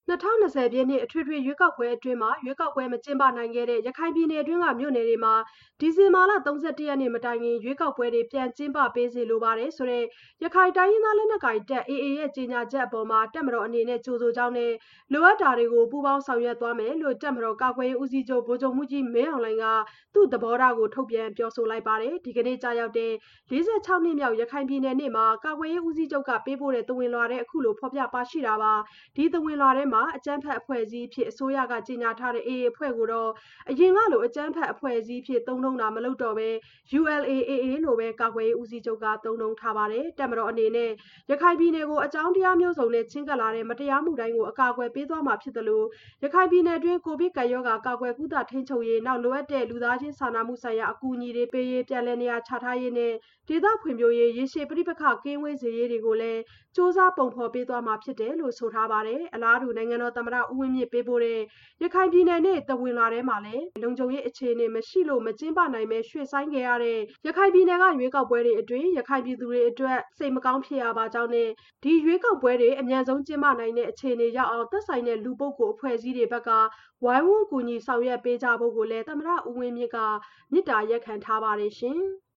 2020 ပြည့်နှစ်အထွေထွေရွေးကောက်ပွဲအတွင်းရွေးကောက်ပွဲမကျင်းပနိုင်ခဲ့တဲ့ရခိုင်ပြည်နယ်အတွင်းကမြို့နယ်တွေမှာဒီဇင်ဘာလ 31 ရက်နေ့မတိုင်ခင်ရွေးကောက်ပွဲတွေပြန်ကျင်းပပေးစေလိုပါတယ်ဆိုတဲ့ရခိုင်တိုင်းရင်းသားလက်နက်ကိုင်တပ် AA ရဲ့ကြေညာချက်အပေါ်တပ်မတော်အနေနဲ့ကြိုဆိုကြောင်းနဲ့လိုအပ်တာတွေကိုပူးပေါင်းဆောင်ရွက်သွားမယ်လို့တပ်မတော်ကာကွယ်ရေးဦးစီးချုပ်ဗိုလ်ချုပ်မှူးကြီးမင်းအောင်လှိုင်ကသူ့သဘောထားကိုထုတ်ပြန်ပြောဆိုလိုက်ပါတယ်။ဒီကနေ့ကျရောက်တဲ့ 46 နှစ်မြောက်ရခိုင်ပြည်နယ်နေ့မှာကာကွယ်ရေးဦးစီးချုပ်ကပေးပို့တဲ့သဝင်လွှာထဲအခုလိုဖော်ပြပါရှိတာပါ။ဒီသဝင်လွှာထဲမှာအကြမ်းဖက်အဖွဲ့အစည်းအဖြစ်အစိုးရကကြေညာထားတဲ့ AA အဖွဲ့ကိုတော့အရင်ကလိုအကြမ်းဖက်အဖွဲ့အစည်းအဖြစ်သုံးနှုန်းတာမလုပ်တော့ဘဲ ULA/AA လို့ပဲကာကွယ်ရေးဦးစီးချုပ်ကသုံးနှုန်းထားပါတယ်။တပ်မတော်အနေနဲ့ရခိုင်ပြည်နယ်ကိုအကြောင်းတရားမျိုးစုံနဲ့ချဉ်းကပ်လာတဲ့မတရားမှုတိုင်းကိုအကာအကွယ်ပေးသွားမှာဖြစ်သလိုရခိုင်ပြည်နယ်တွင်းကိုဗစ်ကပ်ရောဂါကာကွယ်ကုသထိန်းချုပ်ရေးနောက်လိုအပ်တဲ့လူသားချင်းစာနာမှုဆိုင်ရာအကူအညီတွေပေးရေးပြန်လည်နေရာချထားရေးနဲ့ဒေသဖွံ့ဖြိုးရေးရေရှည်ပဋိပက္ခကင်းဝေးစေရေးတွေကိုလည်းစ조사ပုံဖော်ပေးသွားမှာဖြစ်တယ်လို့ဆိုထားပါတယ်။အလားတူနိုင်ငံတော်သမ္မတဦးဝင်းမြင့်ပေးပို့တဲ့ရခိုင်ပြည်နယ်နေ့သဝင်လွှာထဲမှာလည်းလုံခြုံရေးအခြေအနေမရှိလို့မကျင်းပနိုင်ပဲရွှေ့ဆိုင်းခဲ့ရတဲ့ရခိုင်ပြည်နယ်ကရွေးကောက်ပွဲတွေအတွင်းရခိုင်ပြည်သူတွေအတွက်စိတ်မကောင်းဖြစ်ရပါကြောင်းနဲ့ဒီရွေးကောက်ပွဲတွေအမြန်ဆုံးကျင်းပနိုင်တဲ့အခြေအနေရောက်အောင်သက်ဆိုင်တဲ့လူပုဂ္ဂိုလ်အဖွဲ့အစည်းတွေဘက်ကဝိုင်းဝန်းကူညီဆောင်ရွက်ပေးကြဖို့ကိုလည်းသမ္မတဦးဝင်းမြင့်ကမေတ္တာရပ်ခံထားပါတယ်ရှင်။